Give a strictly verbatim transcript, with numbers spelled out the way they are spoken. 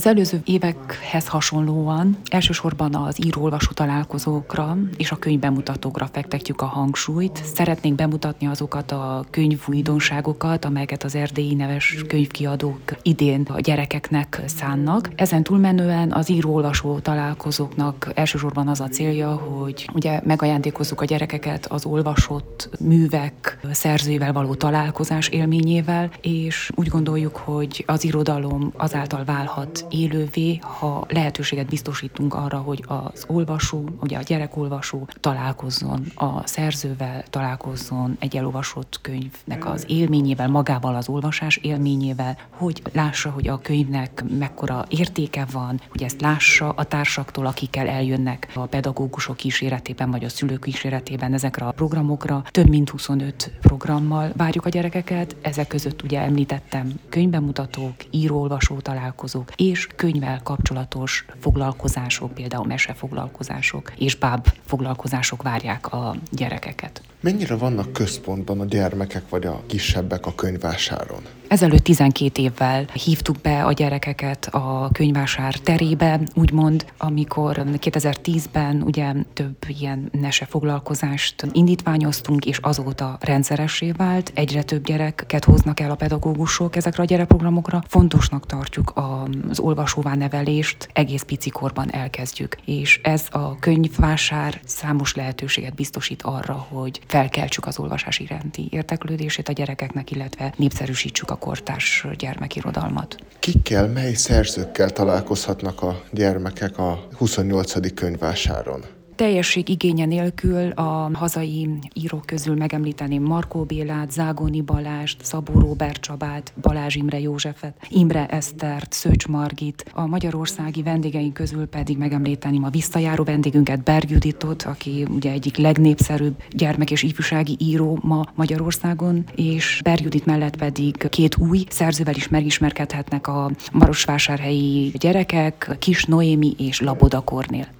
előző évekhez hasonlóan elsősorban az író-olvasó találkozókra és a könyvbemutatókra fektetjük a hangsúlyt. Szeretnénk bemutatni azokat a könyvújdonságokat, amelyeket az erdélyi neves könyvkiadók idén a gyerekeknek szánnak. Ezen túlmenően az író-olvasó találkozóknak elsősorban az a célja, hogy ugye megajándékozzuk a gyerekeket az olvasott művek szerzőivel való találkozás élményével, és úgy gondoljuk, hogy az irodalom azáltal válhat élővé, ha lehetőséget biztosítunk arra, hogy az olvasó, ugye a gyerekolvasó találkozzon a szerzővel, találkozzon egy elolvasott könyvnek az élményével, magával az olvasás élményével, hogy lássa, hogy a könyvnek mekkora értéke van, hogy ezt lássa a társaktól, akikkel eljönnek a pedagógusok kíséretében, vagy a szülők kíséretében ezekre a programokra. Több mint huszonöt programmal várjuk a gyerekeket, ezek között ugye említettem könyvbemutatók, író-olvasó találkozók és könyvvel kapcsolatos foglalkozások, például mesefoglalkozások és báb foglalkozások várják a gyerekeket. Mennyire vannak központban a gyermekek vagy a kisebbek a könyvvásáron? Ezelőtt tizenkét évvel hívtuk be a gyerekeket a könyvvásár terébe, úgymond, amikor kétezer-tízben ugye több ilyen mesefoglalkozást indítványoztunk, és azóta rendszeressé vált. Egyre több gyereket hoznak el a pedagógusok ezekre a gyerekprogramokra. Fontosnak tartjuk az olvasóvá nevelést, egész picikorban elkezdjük. És ez a könyvvásár számos lehetőséget biztosít arra, hogy felkeltsük az olvasás iránti érdeklődését a gyerekeknek, illetve népszerűsítsük a kortárs gyermekirodalmat. Kikkel, mely szerzőkkel találkozhatnak a gyermekek a huszonnyolcadik könyvvásáron? Teljesség igénye nélkül a hazai írók közül megemlíteném Markó Bélát, Zágoni Balást, Szabó Róbert Csabát, Balázs Imre Józsefet, Imre Esztert, Szőcs Margit. A magyarországi vendégeink közül pedig megemlíteném a visszajáró vendégünket, Berg Juditot, aki ugye egyik legnépszerűbb gyermek- és ifjúsági író ma Magyarországon, és Berg Judit mellett pedig két új szerzővel is megismerkedhetnek a marosvásárhelyi gyerekek, Kis Noémi és Laboda Kornél.